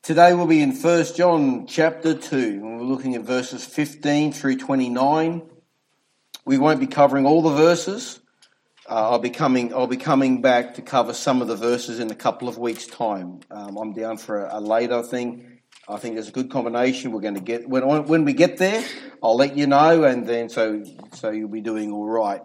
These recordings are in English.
Today we'll be in 1 John chapter 2, and we're looking at verses 15 through 29. We won't be covering all the verses. I'll be coming back to cover some of the verses in a couple of weeks' time. I'm down for a later thing. I think there's a good combination. We're going to get when we get there. I'll let you know, and then so you'll be doing all right.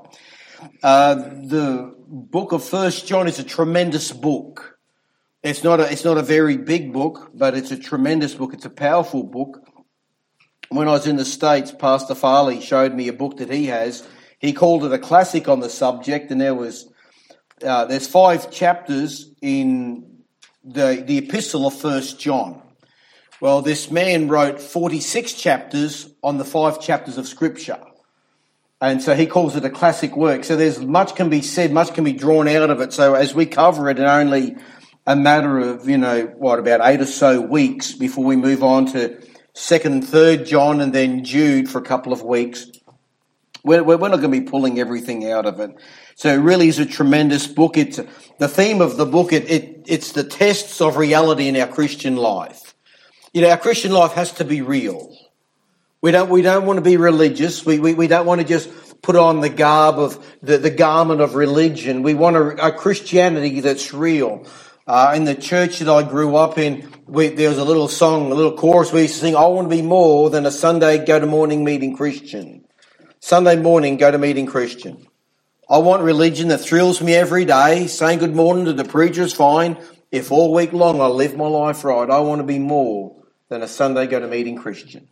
The book of 1 John is a tremendous book. It's not a very big book, but it's a tremendous book. It's a powerful book. When I was in the States, Pastor Farley showed me a book that he has. He called it a classic on the subject, and there's 5 chapters in the epistle of 1 John. Well, this man wrote 46 chapters on the 5 chapters of Scripture. And so he calls it a classic work. So there's much can be said, much can be drawn out of it. So as we cover it in only a matter of, about 8 or so weeks before we move on to 2nd and 3rd John and then Jude for a couple of weeks, we're not going to be pulling everything out of it. So it really is a tremendous book. It's the theme of the book. It's the tests of reality in our Christian life. Our Christian life has to be real. We don't want to be religious. We don't want to just put on the garb of the garment of religion. We want a Christianity that's real. In the church that I grew up in, there was a little song, a little chorus we used to sing, I want to be more than a Sunday go-to-morning meeting Christian. Sunday morning go-to-meeting Christian. I want religion that thrills me every day. Saying good morning to the preacher is fine. If all week long I live my life right, I want to be more than a Sunday go-to-meeting Christian.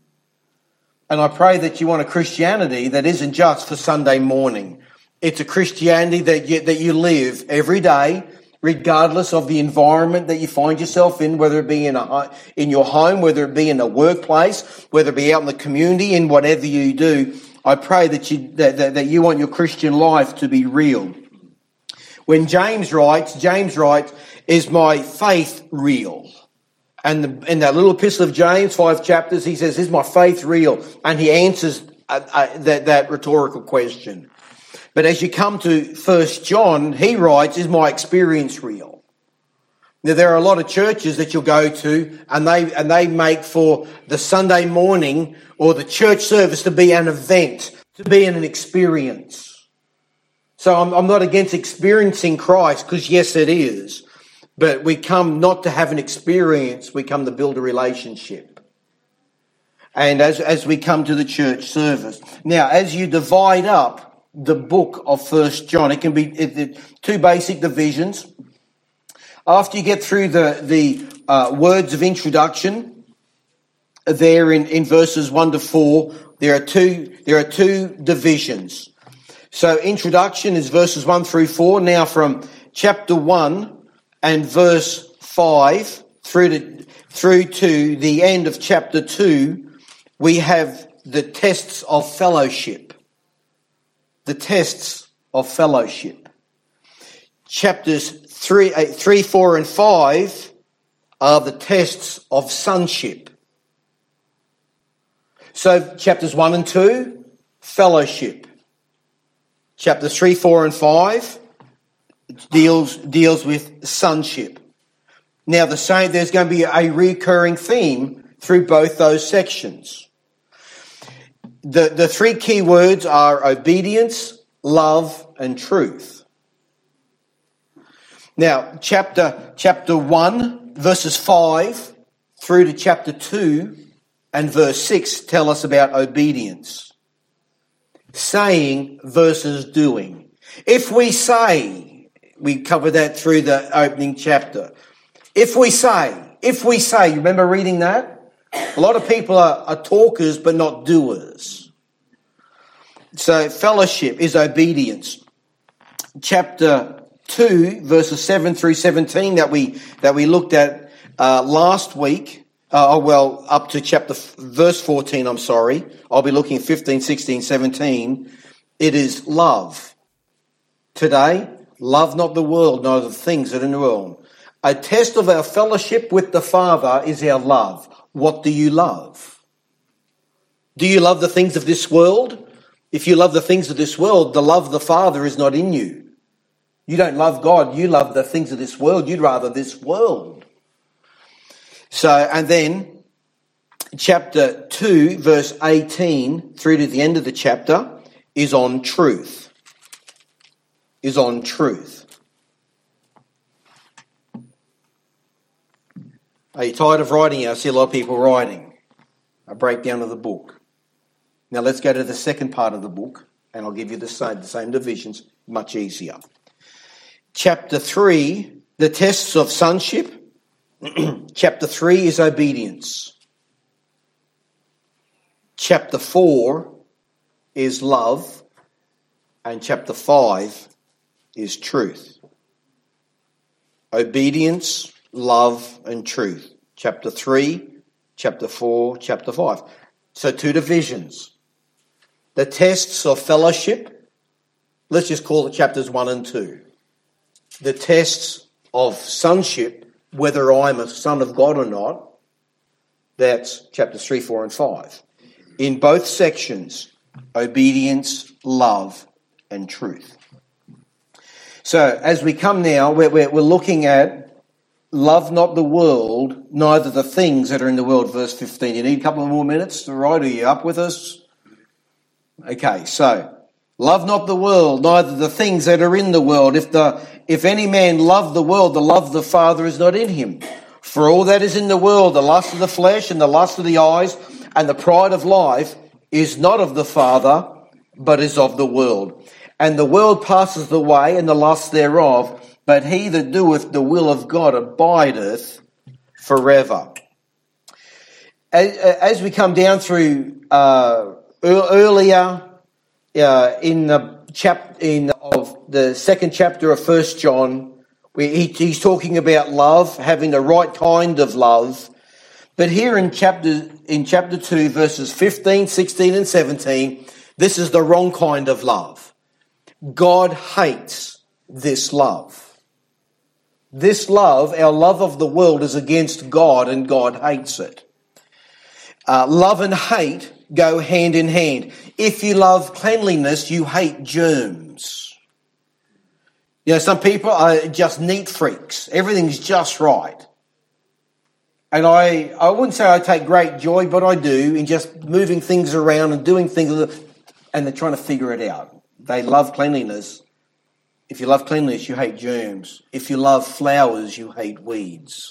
And I pray that you want a Christianity that isn't just for Sunday morning. It's a Christianity that you live every day, regardless of the environment that you find yourself in, whether it be in your home, whether it be in a workplace, whether it be out in the community, in whatever you do. I pray that you want your Christian life to be real. When James writes, is my faith real? And in that little epistle of James, 5 chapters, he says, is my faith real? And he answers that rhetorical question. But as you come to 1 John, he writes, is my experience real? Now, there are a lot of churches that you'll go to and they make for the Sunday morning or the church service to be an event, to be an experience. So I'm not against experiencing Christ, because yes, it is. But we come not to have an experience, we come to build a relationship. And as we come to the church service. Now, as you divide up the book of 1 John, it can be 2 basic divisions. After you get through the words of introduction, there in verses 1 to 4, there are two divisions. So introduction is verses 1 through 4. Now from chapter 1 and verse 5 through to the end of chapter 2, we have the tests of fellowship. The tests of fellowship. Chapters 3, 4 and 5 are the tests of sonship. So chapters 1 and 2, fellowship. Chapters 3, 4 and 5 deals with sonship. Now there's going to be a recurring theme through both those sections. The 3 key words are obedience, love, and truth. Now, chapter 1, verses 5 through to chapter 2 and verse 6 tell us about obedience. Saying versus doing. If we say, we covered that through the opening chapter. If we say, you remember reading that? A lot of people are talkers but not doers. So fellowship is obedience. Chapter 2, verses 7 through 17 that we looked at last week. Up to verse 14, I'm sorry. I'll be looking at 15, 16, 17. It is love. Today, love not the world, nor the things that are in the world. A test of our fellowship with the Father is our love. What do you love? Do you love the things of this world? If you love the things of this world, the love of the Father is not in you. You don't love God. You love the things of this world. You'd rather this world. So, and then chapter 2, verse 18 through to the end of the chapter is on truth. Is on truth. Are you tired of writing? I see a lot of people writing a breakdown of the book. Now let's go to the second part of the book, and I'll give you the same divisions, much easier. Chapter 3, the tests of sonship. Chapter 3 is obedience. Chapter 4 is love. And chapter 5 is truth. Obedience, love, and truth. Chapter 3, chapter 4, chapter 5. So 2 divisions. The tests of fellowship, let's just call it chapters 1 and 2. The tests of sonship, whether I'm a son of God or not, that's chapters 3, 4 and 5. In both sections, obedience, love, and truth. So as we come now, we're looking at love not the world, neither the things that are in the world, verse 15. You need a couple of more minutes to write? Are you up with us? Okay, so love not the world, neither the things that are in the world. If any man love the world, the love of the Father is not in him. For all that is in the world, the lust of the flesh and the lust of the eyes and the pride of life is not of the Father, but is of the world. And the world passes away and the lust thereof, but he that doeth the will of God abideth forever. As we come down through earlier in the second chapter of 1 John, he's talking about love, having the right kind of love. But here in chapter 2, verses 15, 16 and 17, this is the wrong kind of love. God hates this love. This love, our love of the world, is against God, and God hates it. Love and hate go hand in hand. If you love cleanliness, you hate germs. You know, some people are just neat freaks. Everything's just right. And I wouldn't say I take great joy, but I do, in just moving things around and doing things, and they're trying to figure it out. They love cleanliness. If you love cleanliness, you hate germs. If you love flowers, you hate weeds.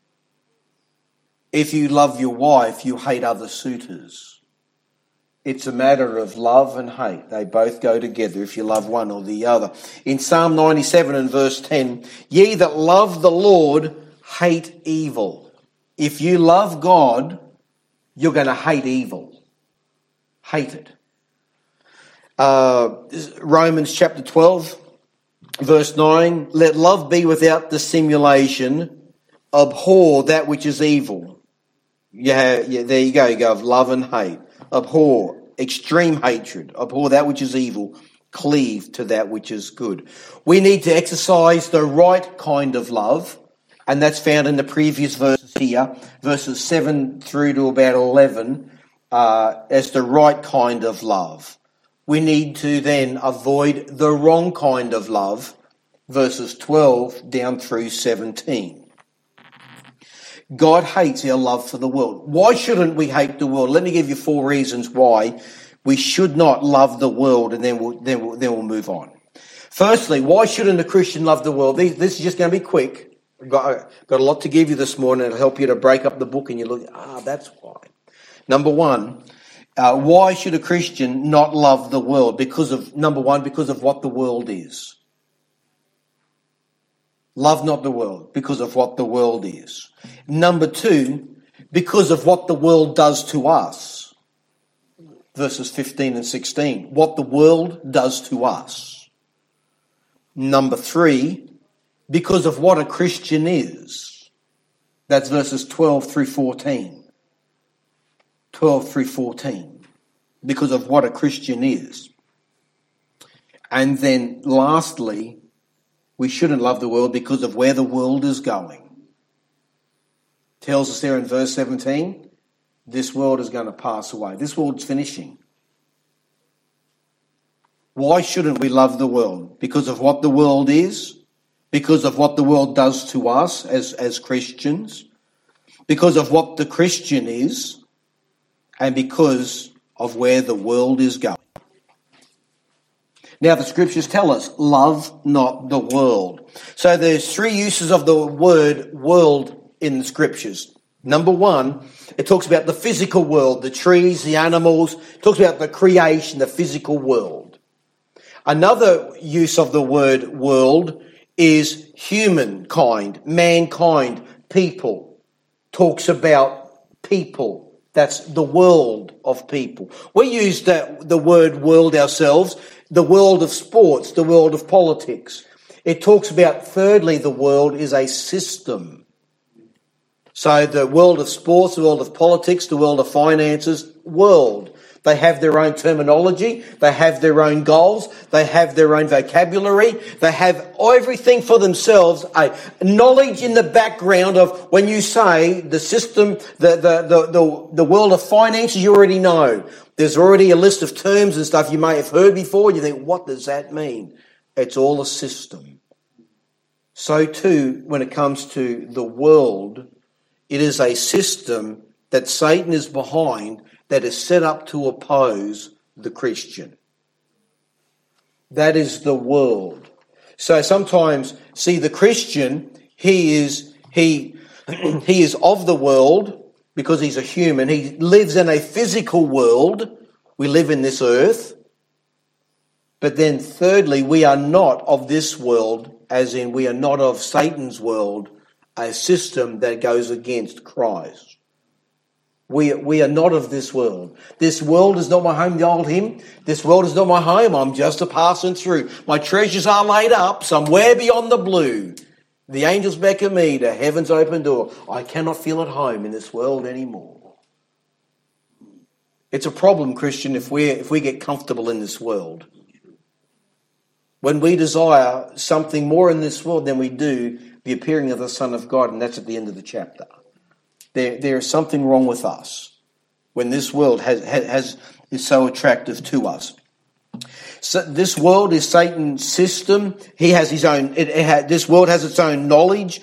If you love your wife, you hate other suitors. It's a matter of love and hate. They both go together if you love one or the other. In Psalm 97 and verse 10, ye that love the Lord hate evil. If you love God, you're going to hate evil. Hate it. Romans chapter 12, verse 9, let love be without dissimulation, abhor that which is evil. Yeah, there you go. You go of love and hate. Abhor, extreme hatred. Abhor that which is evil. Cleave to that which is good. We need to exercise the right kind of love, and that's found in the previous verses here, verses 7 through to about 11, as the right kind of love. We need to then avoid the wrong kind of love, verses 12 down through 17. God hates our love for the world. Why shouldn't we hate the world? Let me give you 4 reasons why we should not love the world, and then we'll move on. Firstly, why shouldn't a Christian love the world? This is just going to be quick. I've got a lot to give you this morning. It'll help you to break up the book, and you look, that's why. Number 1. Why should a Christian not love the world? Because of what the world is. Love not the world because of what the world is. Number 2, because of what the world does to us. Verses 15 and 16. What the world does to us. Number 3, because of what a Christian is. That's verses 12 through 14. 12 through 14, because of what a Christian is. And then lastly, we shouldn't love the world because of where the world is going. Tells us there in verse 17, this world is going to pass away. This world's finishing. Why shouldn't we love the world? Because of what the world is, because of what the world does to us as Christians, because of what the Christian is and because of where the world is going. Now, the scriptures tell us, love not the world. So there's three uses of the word world in the scriptures. Number one, it talks about the physical world, the trees, the animals. It talks about the creation, the physical world. Another use of the word world is humankind, mankind, people. Talks about people. That's the world of people. We use the word world ourselves, the world of sports, the world of politics. It talks about, thirdly, the world is a system. So the world of sports, the world of politics, the world of finances, world. They have their own terminology. They have their own goals. They have their own vocabulary. They have everything for themselves, a knowledge in the background of when you say the system, the world of finances, you already know. There's already a list of terms and stuff you may have heard before. You think, what does that mean? It's all a system. So too, when it comes to the world, it is a system that Satan is behind, that is set up to oppose the Christian. That is the world. So sometimes, see, the Christian, he is of the world because he's a human. He lives in a physical world. We live in this earth. But then thirdly, we are not of this world, as in we are not of Satan's world, a system that goes against Christ. We are not of this world. This world is not my home, the old hymn. This world is not my home. I'm just a passing through. My treasures are laid up somewhere beyond the blue. The angels beckon me to heaven's open door. I cannot feel at home in this world anymore. It's a problem, Christian, if we get comfortable in this world. When we desire something more in this world than we do the appearing of the Son of God, and that's at the end of the chapter. There is something wrong with us when this world is so attractive to us. So this world is Satan's system. He has his own. This world has its own knowledge.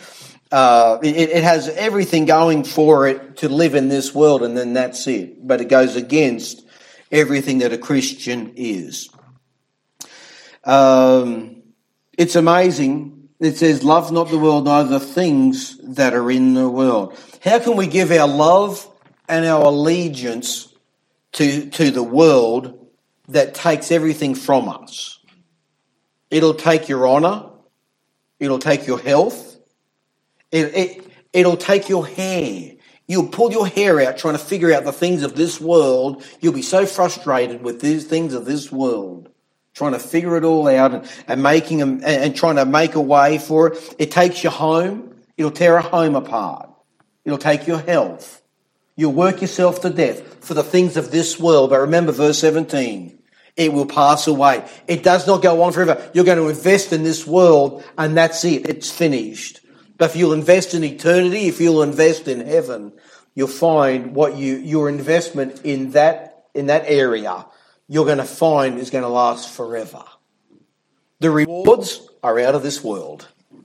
It has everything going for it to live in this world, and then that's it. But it goes against everything that a Christian is. It's amazing. It says, love not the world, neither the things that are in the world. How can we give our love and our allegiance to the world that takes everything from us? It'll take your honour. It'll take your health. It'll take your hair. You'll pull your hair out trying to figure out the things of this world. You'll be so frustrated with these things of this world, trying to figure it all out and making them and trying to make a way for it. It takes your home. It'll tear a home apart. It'll take your health. You'll work yourself to death for the things of this world. But remember verse 17, it will pass away. It does not go on forever. You're going to invest in this world and that's it. It's finished. But if you'll invest in eternity, if you'll invest in heaven, you'll find what your investment in that area you're going to find is going to last forever. The rewards are out of this world.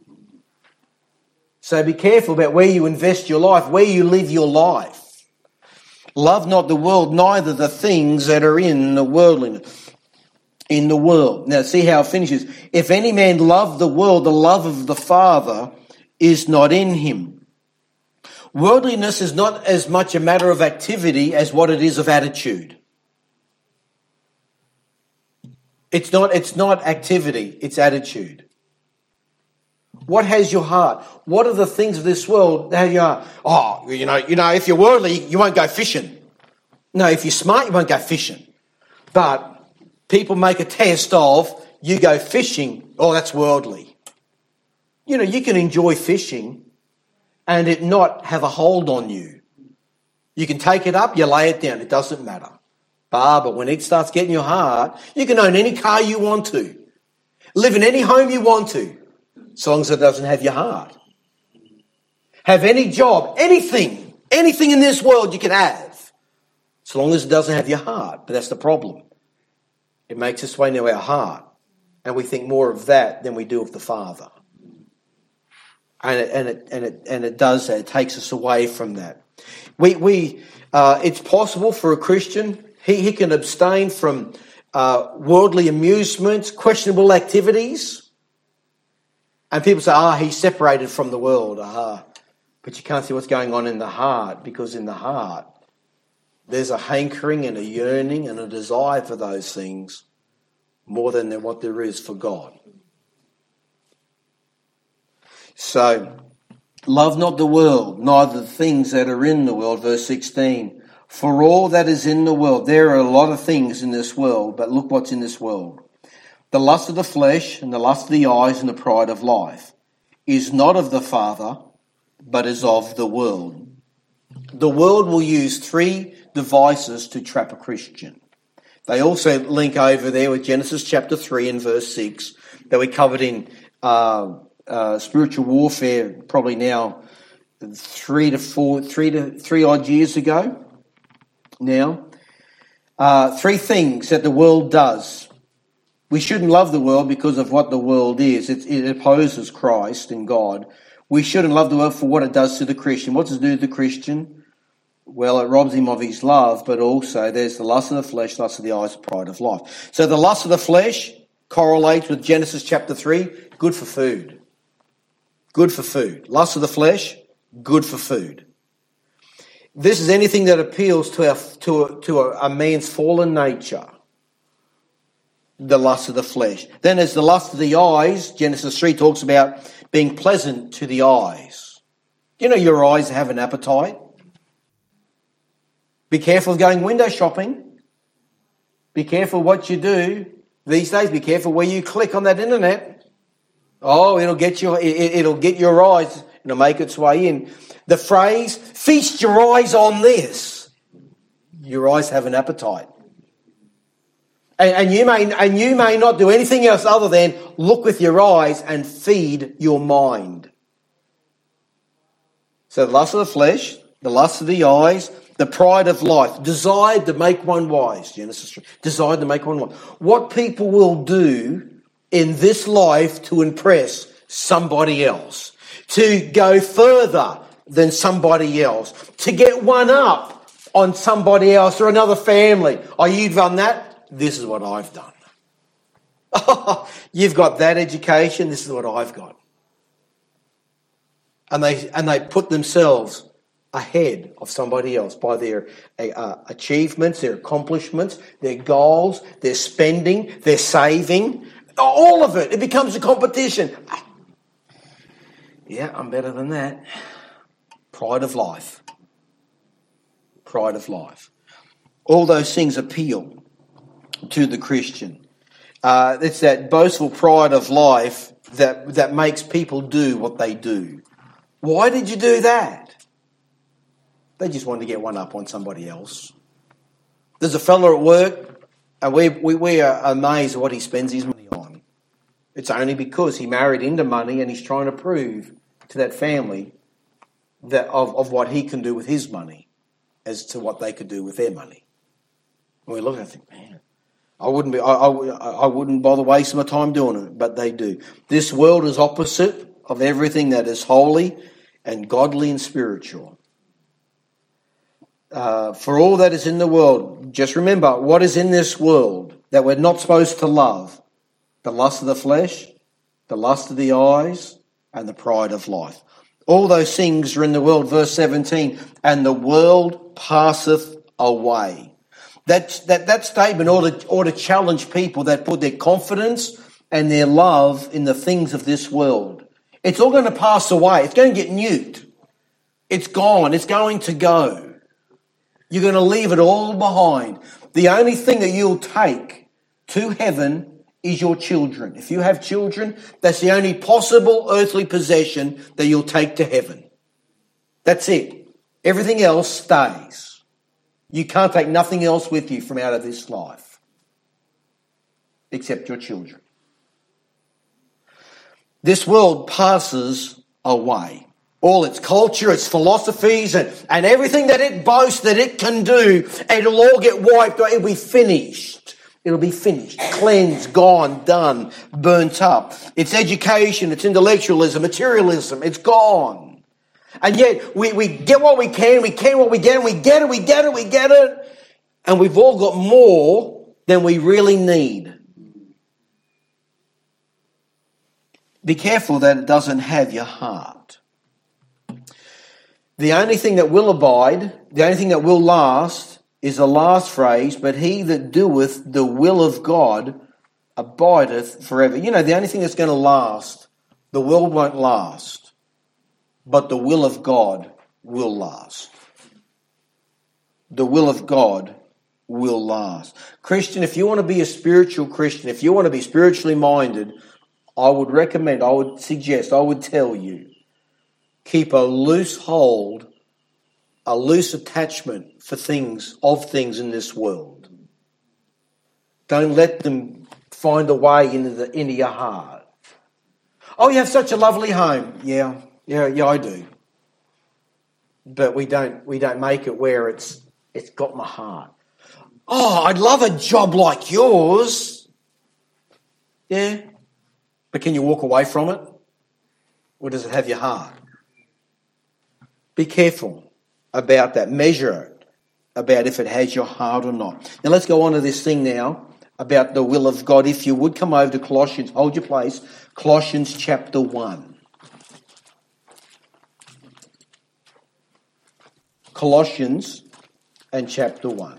So be careful about where you invest your life, where you live your life. Love not the world, neither the things that are in the worldliness. In the world. Now see how it finishes. If any man love the world, the love of the Father is not in him. Worldliness is not as much a matter of activity as what it is of attitude. It's not activity, it's attitude. What has your heart? What are the things of this world that have your heart? Oh, you know, if you're worldly, you won't go fishing. No, if you're smart, you won't go fishing. But people make a test of, you go fishing, oh, that's worldly. You know, you can enjoy fishing and it not have a hold on you. You can take it up, you lay it down, it doesn't matter. But when it starts getting your heart, you can own any car you want to. Live in any home you want to, so long as it doesn't have your heart. Have any job, anything in this world you can have, so long as it doesn't have your heart. But that's the problem. It makes its way into our heart, and we think more of that than we do of the Father. And it does that. It takes us away from that. It's possible for a Christian, he can abstain from worldly amusements, questionable activities. And people say, he's separated from the world. But you can't see what's going on in the heart, because in the heart, there's a hankering and a yearning and a desire for those things more than what there is for God. So, love not the world, neither the things that are in the world. Verse 16. For all that is in the world, there are a lot of things in this world, but look what's in this world. The lust of the flesh and the lust of the eyes and the pride of life is not of the Father, but is of the world. The world will use three devices to trap a Christian. They also link over there with Genesis chapter 3 and verse 6 that we covered in spiritual warfare probably now 3 odd years ago. Now, three things that the world does. We shouldn't love the world because of what the world is. It opposes Christ and God. We shouldn't love the world for what it does to the Christian. What does it do to the Christian? Well, it robs him of his love, but also there's the lust of the flesh, lust of the eyes, pride of life. So the lust of the flesh correlates with Genesis chapter 3, good for food. Good for food. Lust of the flesh, good for food. This is anything that appeals to a man's fallen nature. The lust of the flesh. Then there's the lust of the eyes. Genesis 3 talks about being pleasant to the eyes. You know your eyes have an appetite. Be careful of going window shopping. Be careful what you do these days. Be careful where you click on that internet. It'll get your eyes. It'll make its way in. The phrase, feast your eyes on this. Your eyes have an appetite. And you may not do anything else other than look with your eyes and feed your mind. So the lust of the flesh, the lust of the eyes, the pride of life, desired to make one wise. Genesis 3, desired to make one wise. What people will do in this life to impress somebody else, to go further than somebody else, to get one up on somebody else or another family. You've done that? This is what I've done. You've got that education. This is what I've got. And they put themselves ahead of somebody else by their achievements, their accomplishments, their goals, their spending, their saving, all of it. It becomes a competition. Yeah, I'm better than that. Pride of life. Pride of life. All those things appeal to the Christian. It's that boastful pride of life that makes people do what they do. Why did you do that? They just wanted to get one up on somebody else. There's a fellow at work, and we are amazed at what he spends his money on. It's only because he married into money and he's trying to prove to that family that of what he can do with his money as to what they could do with their money. And we look and think, man, I wouldn't bother wasting my time doing it, but they do. This world is opposite of everything that is holy and godly and spiritual. For all that is in the world, just remember what is in this world that we're not supposed to love. The lust of the flesh, the lust of the eyes, and the pride of life. All those things are in the world. Verse 17, and the world passeth away. That statement ought to challenge people that put their confidence and their love in the things of this world. It's all going to pass away. It's going to get nuked. It's gone. It's going to go. You're going to leave it all behind. The only thing that you'll take to heaven is your children. If you have children, that's the only possible earthly possession that you'll take to heaven. That's it. Everything else stays. You can't take nothing else with you from out of this life except your children. This world passes away. All its culture, its philosophies, and everything that it boasts that it can do, it'll all get wiped away. It'll be finished. It'll be finished, cleansed, gone, done, burnt up. It's education, it's intellectualism, materialism, it's gone. And yet we get what we can what we get, and we get it. And we've all got more than we really need. Be careful that it doesn't have your heart. The only thing that will abide, the only thing that will last is the last phrase, but he that doeth the will of God abideth forever. You know, the only thing that's going to last, the world won't last, but the will of God will last. The will of God will last. Christian, if you want to be a spiritual Christian, if you want to be spiritually minded, I would recommend, I would suggest, I would tell you, keep a loose hold, a loose attachment for things, of things in this world. Don't let them find a way into your heart. Oh, you have such a lovely home. Yeah, I do. But we don't make it where it's got my heart. Oh, I'd love a job like yours. Yeah. But can you walk away from it? Or does it have your heart? Be careful about that. Measure it about if it has your heart or not. Now let's go on to this thing now about the will of God. If you would come over to Colossians, hold your place, Colossians chapter 1. Colossians and chapter 1.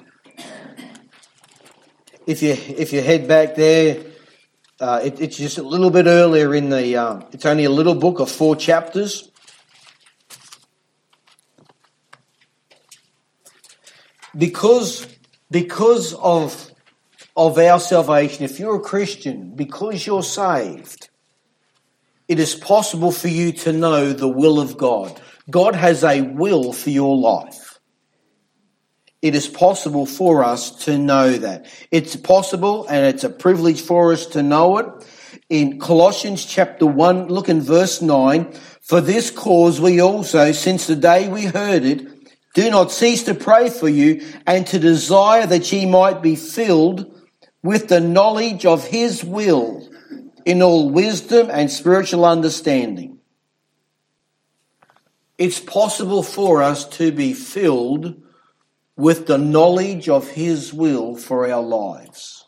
If you head back there, it's just a little bit earlier in the. It's only a little book of 4 chapters. Because of our salvation, if you're a Christian, because you're saved, it is possible for you to know the will of God. God has a will for your life. It is possible for us to know that. It's possible and it's a privilege for us to know it. In Colossians chapter 1, look in verse 9. For this cause we also, since the day we heard it, do not cease to pray for you and to desire that ye might be filled with the knowledge of his will in all wisdom and spiritual understanding. It's possible for us to be filled with the knowledge of his will for our lives.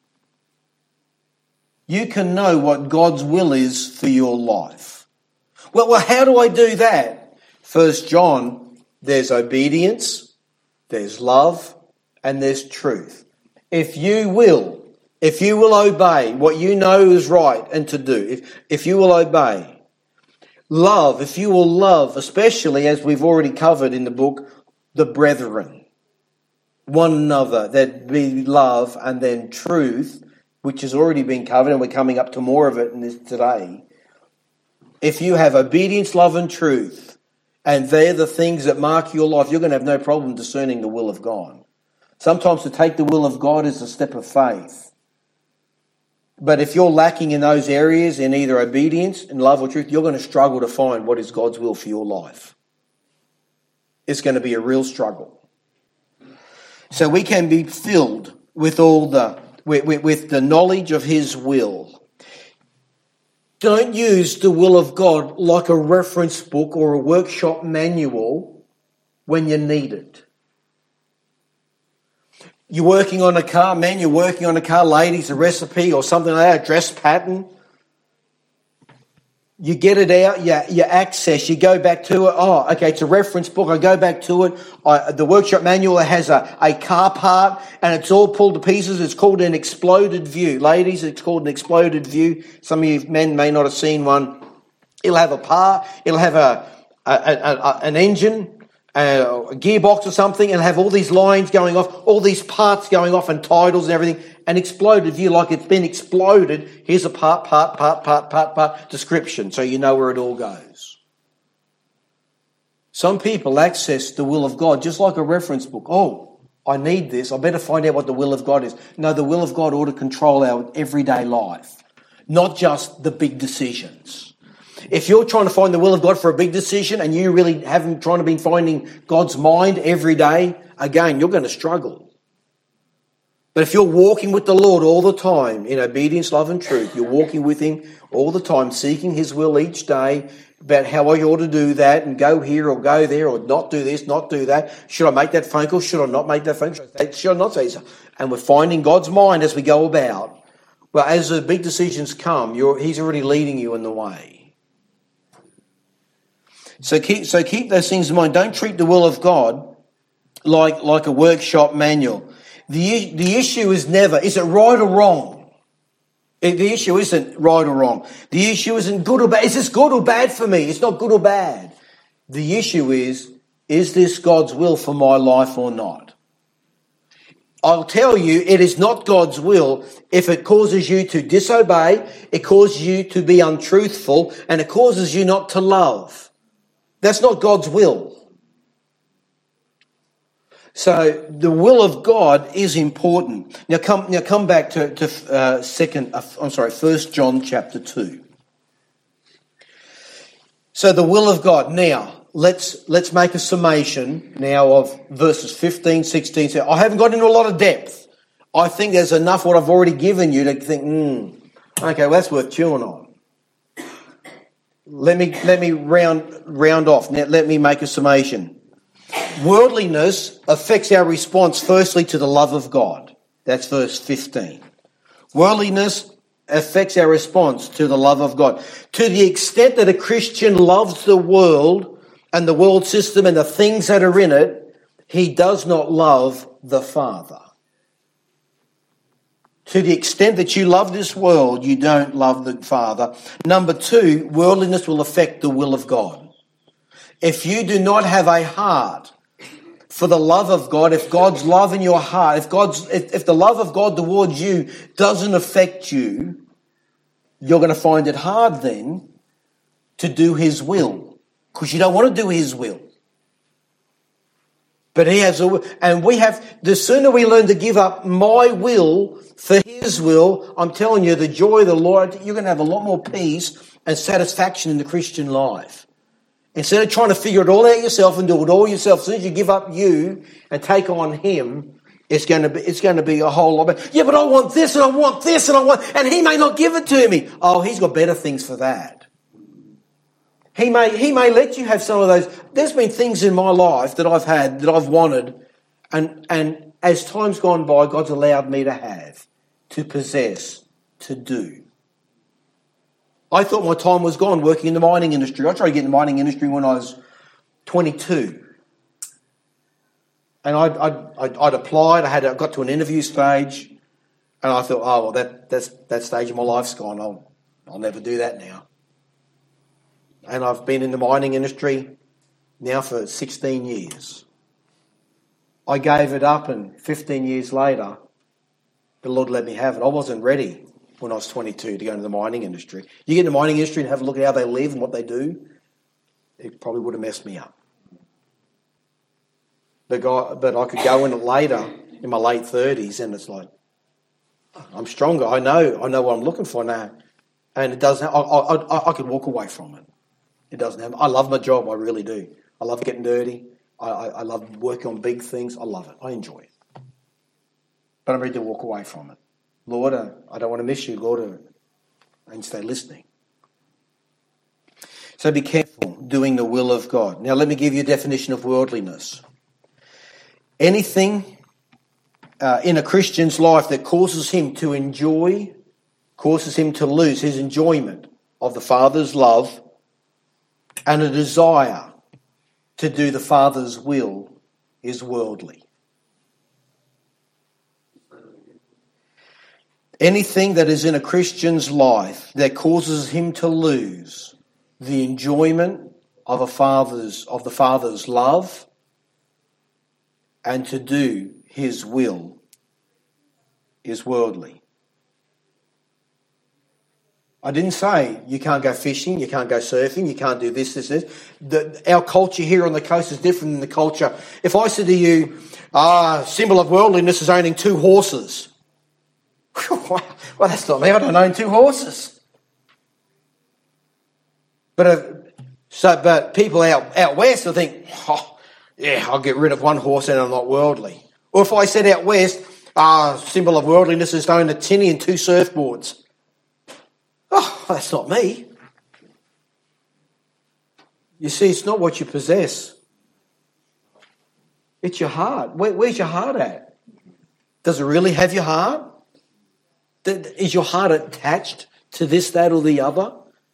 You can know what God's will is for your life. Well, how do I do that? 1 John, there's obedience, there's love, and there's truth. If you will obey what you know is right and to do, if you will obey, love, if you will love, especially as we've already covered in the book, the brethren, one another, that be love, and then truth, which has already been covered, and we're coming up to more of it in this today. If you have obedience, love, and truth, and they're the things that mark your life, you're going to have no problem discerning the will of God. Sometimes to take the will of God is a step of faith. But if you're lacking in those areas, in either obedience and love or truth, you're going to struggle to find what is God's will for your life. It's going to be a real struggle. So we can be filled with with the knowledge of his will. Don't use the will of God like a reference book or a workshop manual when you need it. You're working on a car, man, you're working on a car, ladies, a recipe or something like that, a dress pattern. You get it out, you access, you go back to it. Oh, okay, it's a reference book. I go back to it. The workshop manual has a car part and it's all pulled to pieces. It's called an exploded view. Ladies, it's called an exploded view. Some of you men may not have seen one. It'll have a part. It'll have an engine, a gearbox or something, and have all these lines going off, all these parts going off and titles and everything. An exploded view, like it's been exploded. Here's a part description, so you know where it all goes. Some people access the will of God just like a reference book. Oh, I need this. I better find out what the will of God is. No, the will of God ought to control our everyday life, not just the big decisions. If you're trying to find the will of God for a big decision and you really haven't trying to be finding God's mind every day, again, you're going to struggle. But if you're walking with the Lord all the time in obedience, love and truth, you're walking with him all the time, seeking his will each day about how I ought to do that and go here or go there or not do this, not do that. Should I make that phone call? Should I not make that phone call? Should I not say so? And we're finding God's mind as we go about. Well, as the big decisions come, he's already leading you in the way. So keep those things in mind. Don't treat the will of God like a workshop manual. The issue is never, is it right or wrong? The issue isn't right or wrong. The issue isn't good or bad. Is this good or bad for me? It's not good or bad. The issue is this God's will for my life or not? I'll tell you, it is not God's will if it causes you to disobey, it causes you to be untruthful, and it causes you not to love. That's not God's will. So the will of God is important. Now come back to 1 John chapter 2. So the will of God. Now let's make a summation now of verses 15, 16. So I haven't got into a lot of depth. I think there's enough what I've already given you to think, okay, well that's worth chewing on. Let me round off. Now let me make a summation. Worldliness affects our response firstly to the love of God. That's verse 15. Worldliness affects our response to the love of God. To the extent that a Christian loves the world and the world system and the things that are in it, he does not love the Father. To the extent that you love this world, you don't love the Father. Number two, worldliness will affect the will of God. If you do not have a heart for the love of God, if God's love in your heart, if the love of God towards you doesn't affect you, you're going to find it hard then to do his will, because you don't want to do his will. But he has a will, and the sooner we learn to give up my will for his will, I'm telling you, the joy of the Lord, you're going to have a lot more peace and satisfaction in the Christian life. Instead of trying to figure it all out yourself and do it all yourself, as soon as you give up you and take on him, it's going to be a whole lot better. Yeah, but I want this and I want this and he may not give it to me. Oh, he's got better things for that. He may let you have some of those. There's been things in my life that I've had, that I've wanted, and as time's gone by, God's allowed me to have, to possess, to do. I thought my time was gone working in the mining industry. I tried to get in the mining industry when I was 22. And I'd applied. I got to an interview stage, and I thought, oh, well, that stage of my life's gone. I'll never do that now. And I've been in the mining industry now for 16 years. I gave it up, and 15 years later, the Lord let me have it. I wasn't ready when I was 22 to go into the mining industry. You get in the mining industry and have a look at how they live and what they do, it probably would have messed me up. But I could go in it later, in my late 30s, and it's like, I'm stronger. I know what I'm looking for now. And it doesn't, I could walk away from it. It doesn't happen. I love my job, I really do. I love getting dirty. I love working on big things. I love it. I enjoy it. But I'm ready to walk away from it. Lord, I don't want to miss you, Lord, and stay listening. So be careful doing the will of God. Now let me give you a definition of worldliness. Anything in a Christian's life that causes him to enjoy, causes him to lose his enjoyment of the Father's love and a desire to do the Father's will is worldly. Anything that is in a Christian's life that causes him to lose the enjoyment of the Father's love and to do his will is worldly. I didn't say you can't go fishing, you can't go surfing, you can't do this. Our culture here on the coast is different than the culture. If I said to you, symbol of worldliness is owning 2 horses. Well, that's not me. I don't own 2 horses. But people out west will think, I'll get rid of 1 horse and I'm not worldly. Or if I said out west, Symbol of worldliness is to own a tinny and 2 surfboards. Oh, that's not me. You see, it's not what you possess. It's your heart. Where's your heart at? Does it really have your heart? Is your heart attached to this, that, or the other?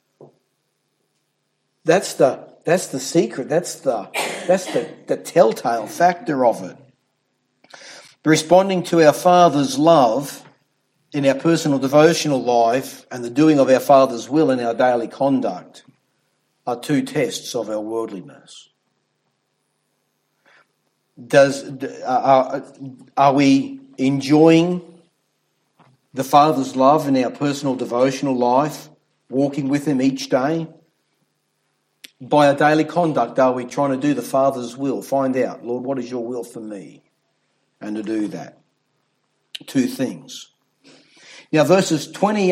That's the secret. That's the telltale factor of it. Responding to our Father's love in our personal devotional life and the doing of our Father's will in our daily conduct are 2 tests of our worldliness. Are we enjoying the Father's love in our personal devotional life, walking with Him each day? By our daily conduct, are we trying to do the Father's will? Find out, Lord, what is your will for me? And to do that. 2 things. Now, verses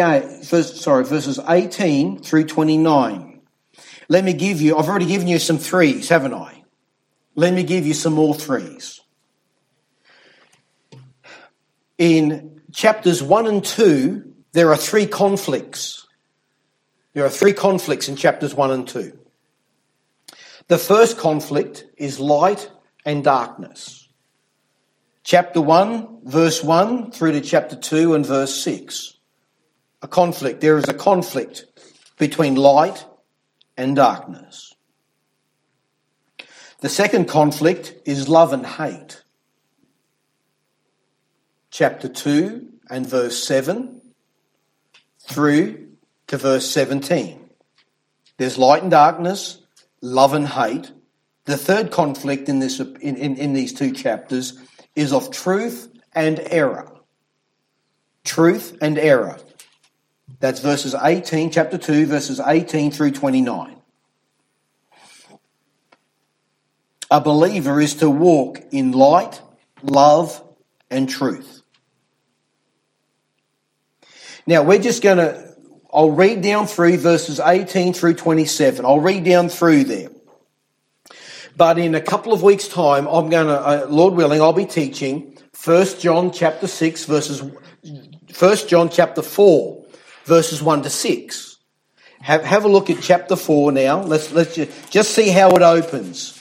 18 through 29. Let me give you, I've already given you some 3s, haven't I? Let me give you some more 3s. In chapters 1 and 2, there are 3 conflicts. There are 3 conflicts in chapters 1 and 2. The first conflict is light and darkness. Chapter 1, verse 1 through to chapter 2 and verse 6. A conflict. There is a conflict between light and darkness. The second conflict is love and hate. Chapter 2 and verse 7 through to verse 17. There's light and darkness, love and hate. The third conflict in these 2 chapters is of truth and error. Truth and error. That's chapter 2, verses 18 through 29. A believer is to walk in light, love, and truth. Now, I'll read down through verses 18 through 27. I'll read down through there. But in a couple of weeks' time, I'm going to, Lord willing, I'll be teaching 1 John chapter 4, verses 1 to 6. Have a look at chapter 4 now. Let's just see how it opens.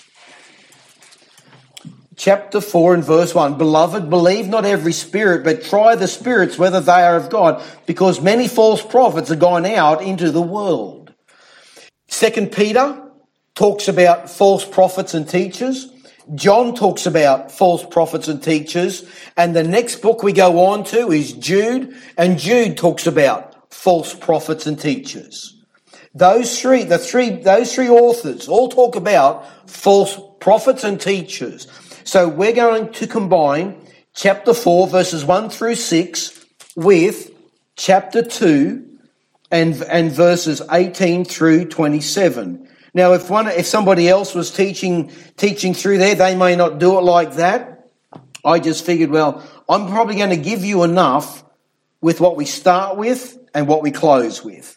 Chapter 4 and verse 1. Beloved, believe not every spirit, but try the spirits whether they are of God, because many false prophets are gone out into the world. 2 Peter talks about false prophets and teachers. John talks about false prophets and teachers. And the next book we go on to is Jude. And Jude talks about false prophets and teachers. Those three authors all talk about false prophets and teachers. So we're going to combine chapter 4, verses 1 through 6 with chapter 2 and verses 18 through 27. Now, if somebody else was teaching through there, they may not do it like that. I just figured, well, I'm probably going to give you enough with what we start with and what we close with.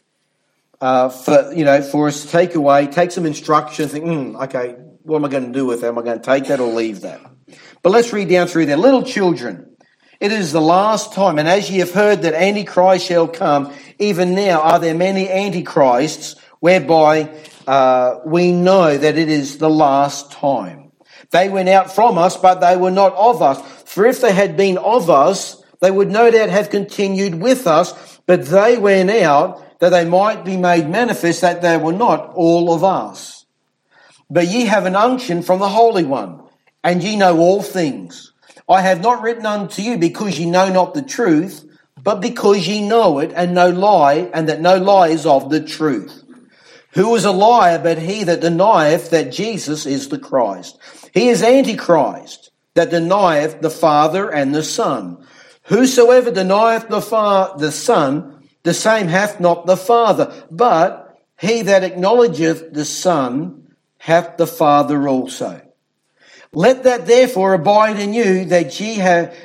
For us to take some instruction, think, okay, what am I going to do with that? Am I going to take that or leave that? But let's read down through there. Little children, it is the last time, and as ye have heard that Antichrist shall come, even now are there many Antichrists, whereby we know that it is the last time. They went out from us, but they were not of us. For if they had been of us, they would no doubt have continued with us, but they went out that they might be made manifest that they were not all of us. But ye have an unction from the Holy One, and ye know all things. I have not written unto you because ye know not the truth, but because ye know it, and no lie, and that no lie is of the truth. Who is a liar but he that denieth that Jesus is the Christ? He is Antichrist, that denieth the Father and the Son. Whosoever denieth the Son, the same hath not the Father. But he that acknowledgeth the Son hath the Father also. Let that therefore abide in you that ye have.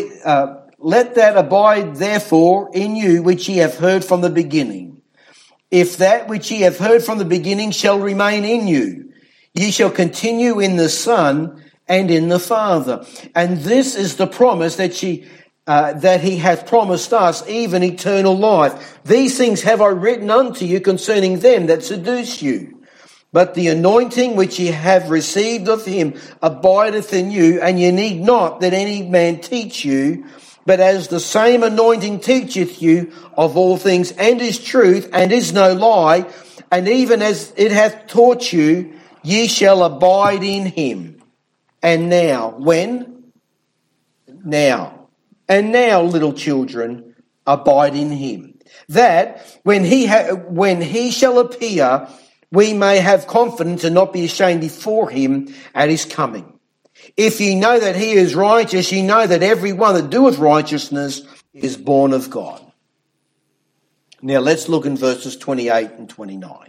Let that abide therefore in you which ye have heard from the beginning. If that which ye have heard from the beginning shall remain in you, ye shall continue in the Son and in the Father. And this is the promise that ye that he hath promised us, even eternal life. These things have I written unto you concerning them that seduce you. But the anointing which ye have received of him abideth in you, and ye need not that any man teach you, but as the same anointing teacheth you of all things, and is truth, and is no lie, and even as it hath taught you, ye shall abide in him. And now, when? Now. And now, little children, abide in him, that when he shall appear, we may have confidence and not be ashamed before him at his coming. If ye know that he is righteous, ye know that every one that doeth righteousness is born of God. Now let's look in verses 28 and 29.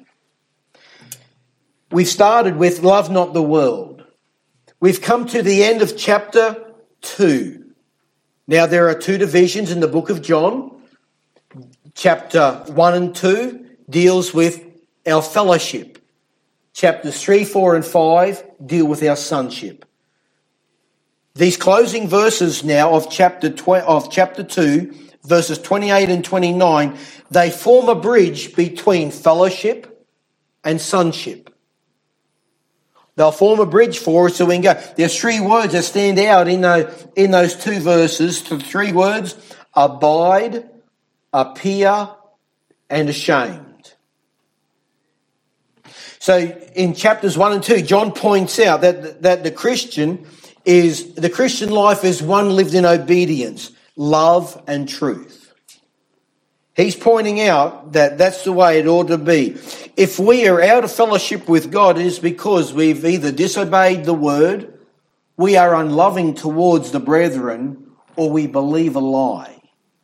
We've started with love not the world. We've come to the end of chapter 2. Now there are two divisions in the book of John. Chapter 1 and 2 deals with our fellowship. Chapters 3, 4 and 5 deal with our sonship. These closing verses now of chapter 2, verses 28 and 29, they form a bridge between fellowship and sonship. They'll form a bridge for us so we can go. There's three words that stand out in those two verses. The three words: abide, appear, and ashamed. So in chapters 1 and 2, John points out that the Christian life is one lived in obedience, love, and truth. He's pointing out that that's the way it ought to be. If we are out of fellowship with God, it is because we've either disobeyed the word, we are unloving towards the brethren, or we believe a lie.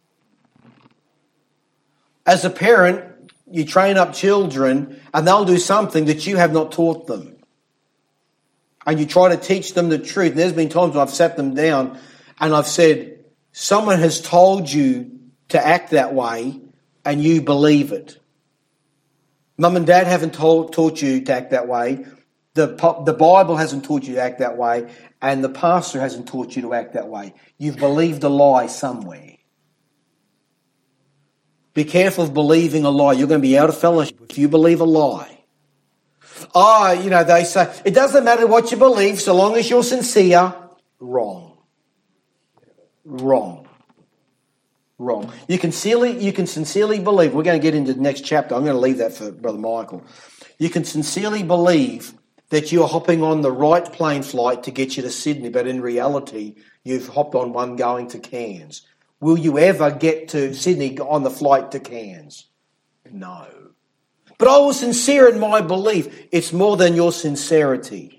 As a parent, you train up children and they'll do something that you have not taught them. And you try to teach them the truth. And there's been times when I've sat them down and I've said, someone has told you to act that way and you believe it. Mum and Dad haven't taught you to act that way. The Bible hasn't taught you to act that way. And the pastor hasn't taught you to act that way. You've believed a lie somewhere. Be careful of believing a lie. You're going to be out of fellowship if you believe a lie. They say, it doesn't matter what you believe so long as you're sincere. Wrong. You can sincerely believe. We're going to get into the next chapter. I'm going to leave that for Brother Michael. You can sincerely believe that you're hopping on the right plane flight to get you to Sydney, but in reality, you've hopped on one going to Cairns. Will you ever get to Sydney on the flight to Cairns? No. But I was sincere in my belief. It's more than your sincerity.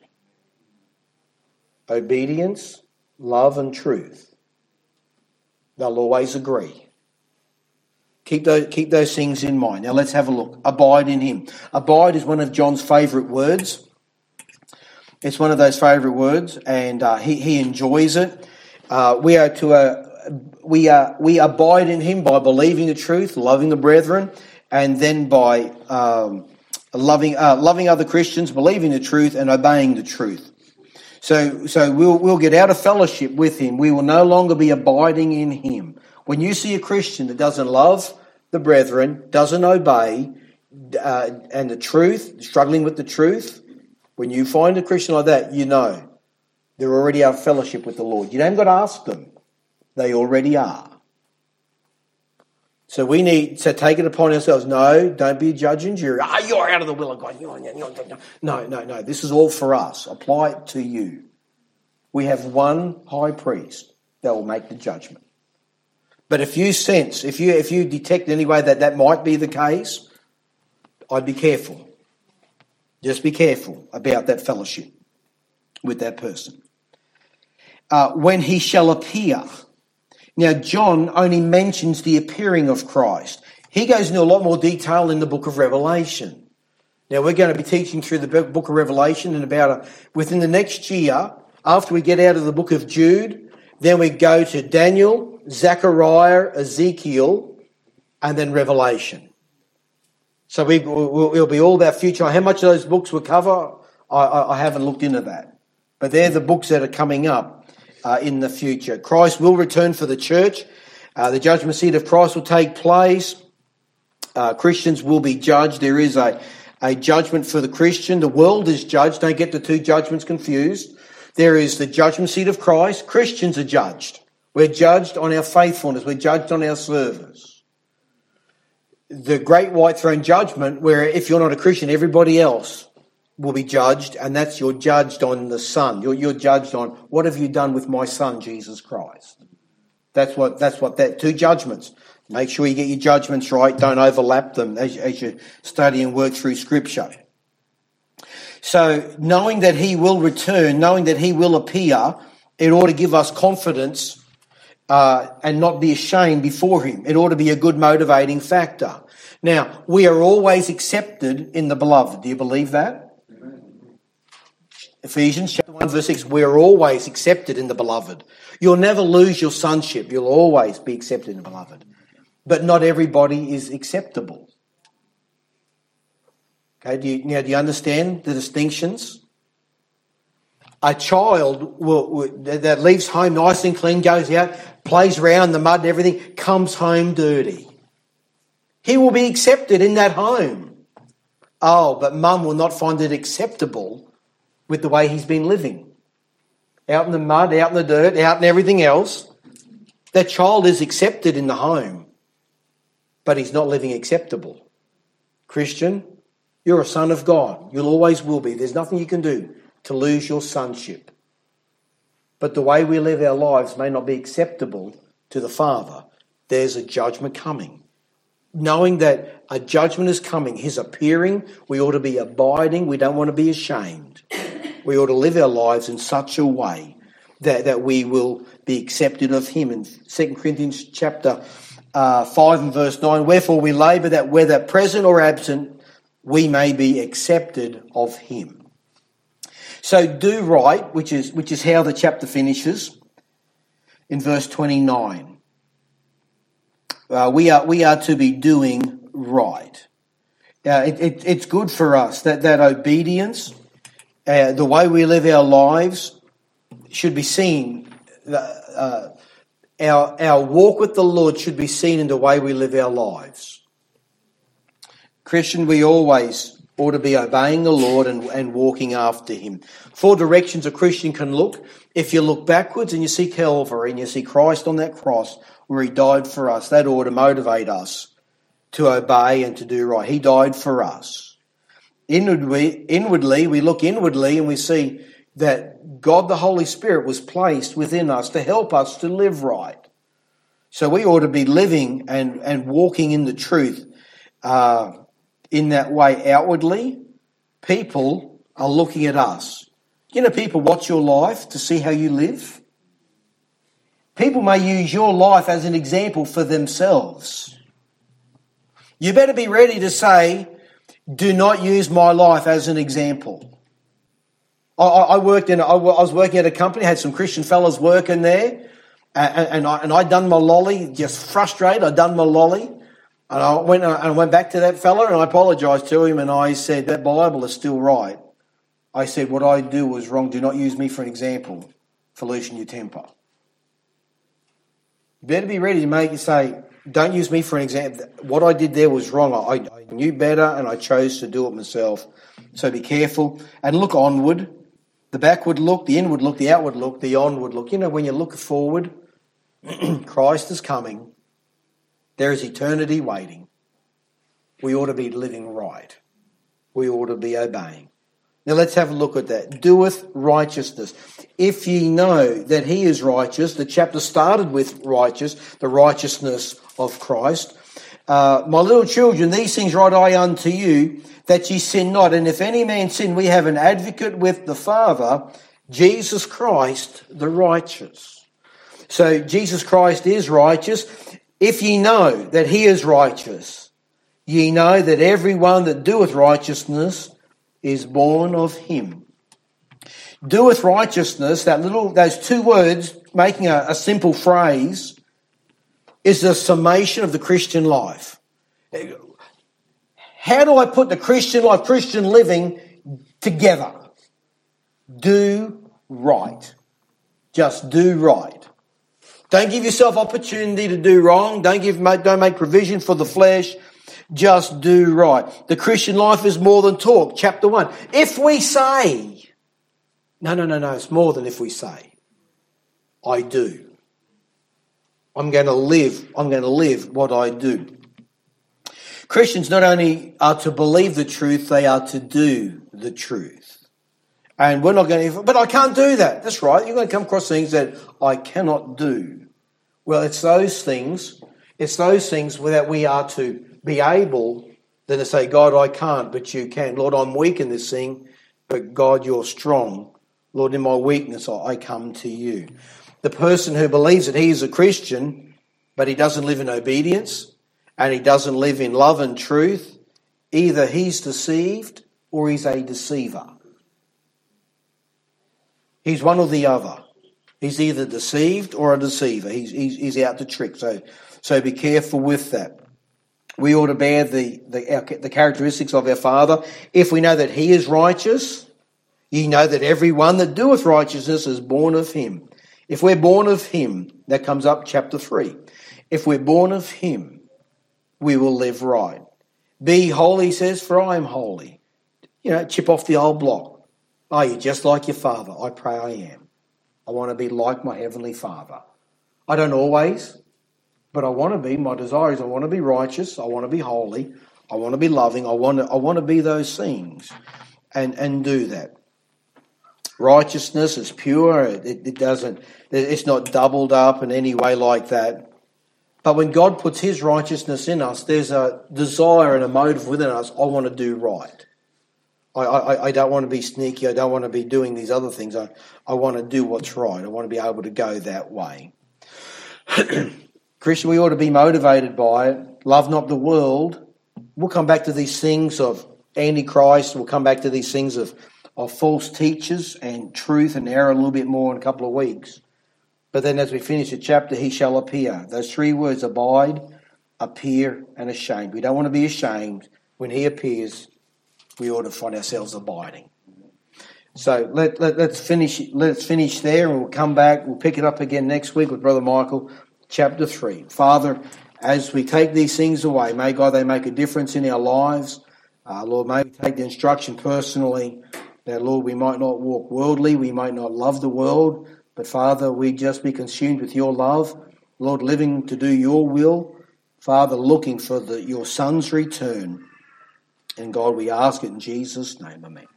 Obedience, love and truth. They'll always agree. Keep those things in mind. Now let's have a look. Abide in him. Abide is one of John's favourite words. It's one of those favourite words, and he enjoys it. We abide in him by believing the truth, loving the brethren, and then by loving other Christians, believing the truth, and obeying the truth. So we'll get out of fellowship with him. We will no longer be abiding in him. When you see a Christian that doesn't love the brethren, doesn't obey, and the truth, struggling with the truth, when you find a Christian like that, you know they're already out of fellowship with the Lord. You don't got to ask them. They already are. So we need to take it upon ourselves. No, don't be a judge and jury. You're out of the will of God. No. This is all for us. Apply it to you. We have one high priest that will make the judgment. But if you sense, if you detect any way that might be the case, I'd be careful. Just be careful about that fellowship with that person. When he shall appear. Now, John only mentions the appearing of Christ. He goes into a lot more detail in the book of Revelation. Now, we're going to be teaching through the book of Revelation within the next year, after we get out of the book of Jude, then we go to Daniel, Zechariah, Ezekiel, and then Revelation. So we'll be all about future. How much of those books will cover, I haven't looked into that. But they're the books that are coming up. in the future. Christ will return for the church. The judgment seat of Christ will take place. Christians will be judged. There is a judgment for the Christian. The world is judged. Don't get the two judgments confused. There is the judgment seat of Christ. Christians are judged. We're judged on our faithfulness. We're judged on our service. The great white throne judgment, where if you're not a Christian, everybody else will be judged, and that's you're judged on the Son. You're judged on what have you done with my Son, Jesus Christ. That's what that two judgments. Make sure you get your judgments right. Don't overlap them as you study and work through Scripture. So knowing that he will return, knowing that he will appear, it ought to give us confidence and not be ashamed before him. It ought to be a good motivating factor. Now, we are always accepted in the beloved. Do you believe that? Amen. Ephesians chapter 1 verse 6, we are always accepted in the beloved. You'll never lose your sonship. You'll always be accepted in the beloved. But not everybody is acceptable. Okay, do you understand the distinctions? A child that leaves home nice and clean, goes out, plays around in the mud and everything, comes home dirty. He will be accepted in that home. Oh, but mum will not find it acceptable with the way he's been living. Out in the mud, out in the dirt, out in everything else. That child is accepted in the home, but he's not living acceptable. Christian, you're a son of God. You'll always will be. There's nothing you can do to lose your sonship. But the way we live our lives may not be acceptable to the Father. There's a judgment coming. Knowing that a judgment is coming, his appearing, we ought to be abiding. We don't want to be ashamed. We ought to live our lives in such a way that we will be accepted of him. In 2 Corinthians chapter 5 and verse 9, wherefore we labour that whether present or absent, we may be accepted of him. So do right, which is how the chapter finishes in verse 29. We are to be doing right. It's good for us that obedience, the way we live our lives, should be seen. Our walk with the Lord should be seen in the way we live our lives. Christian, we always ought to be obeying the Lord and walking after him. 4 directions a Christian can look. If you look backwards and you see Calvary and you see Christ on that cross where he died for us, that ought to motivate us to obey and to do right. He died for us. Inwardly, we look inwardly and we see that God the Holy Spirit was placed within us to help us to live right. So we ought to be living and walking in the truth in that way outwardly. People are looking at us. You know, people watch your life to see how you live. People may use your life as an example for themselves. You better be ready to say, do not use my life as an example. I was working at a company, had some Christian fellas working there, and I done my lolly, just frustrated. I done my lolly, and I went back to that fella and I apologised to him, and I said, that Bible is still right. I said, what I do was wrong. Do not use me for an example for losing your temper. You better be ready to say, don't use me for an example. What I did there was wrong. I knew better and I chose to do it myself. So be careful and look onward. The backward look, the inward look, the outward look, the onward look. You know, when you look forward, Christ is coming. There is eternity waiting. We ought to be living right. We ought to be obeying. Now let's have a look at that. Doeth righteousness. If ye know that he is righteous, the chapter started with righteous, the righteousness of Christ. My little children, these things write I unto you, that ye sin not. And if any man sin, we have an advocate with the Father, Jesus Christ, the righteous. So Jesus Christ is righteous. If ye know that he is righteous, ye know that every one that doeth righteousness is born of him. Doeth righteousness, those 2 words, making a simple phrase, is a summation of the Christian life. How do I put the Christian life, Christian living together? Do right. Just do right. Don't give yourself opportunity to do wrong. Don't make provision for the flesh. Just do right. The Christian life is more than talk. Chapter 1. If we say, no, it's more than if we say. I do. I'm going to live what I do. Christians not only are to believe the truth, they are to do the truth. And we're not going to, but I can't do that. That's right. You're going to come across things that I cannot do. Well, it's those things that we are to be able then to say, God, I can't, but you can. Lord, I'm weak in this thing, but God, you're strong. Lord, in my weakness, I come to you. The person who believes that he is a Christian, but he doesn't live in obedience, and he doesn't live in love and truth, either he's deceived or he's a deceiver. He's one or the other. He's either deceived or a deceiver. He's out to trick. So be careful with that. We ought to bear the characteristics of our Father. If we know that he is righteous, ye know that everyone that doeth righteousness is born of him. If we're born of him, that comes up chapter 3. If we're born of him, we will live right. Be holy, he says, for I am holy. Chip off the old block. Are you just like your Father? I pray I am. I want to be like my Heavenly Father. I don't always, but I want to be. My desire is I want to be righteous. I want to be holy. I want to be loving. I want to be those things and do that. Righteousness is pure. It's not doubled up in any way like that. But when God puts his righteousness in us, there's a desire and a motive within us. I want to do right. I don't want to be sneaky. I don't want to be doing these other things. I want to do what's right. I want to be able to go that way. Christian, we ought to be motivated by it. Love not the world. We'll come back to these things of Antichrist. We'll come back to these things of false teachers and truth and error a little bit more in a couple of weeks. But then as we finish the chapter, he shall appear. Those three words, abide, appear, and ashamed. We don't want to be ashamed. When he appears, we ought to find ourselves abiding. So let's finish there, and we'll come back. We'll pick it up again next week with Brother Michael, chapter 3. Father, as we take these things away, may God, they make a difference in our lives. Lord, may we take the instruction personally that, Lord, we might not walk worldly, we might not love the world, but Father, we just be consumed with your love. Lord, living to do your will. Father, looking for your Son's return. And God, we ask it in Jesus' name. Amen.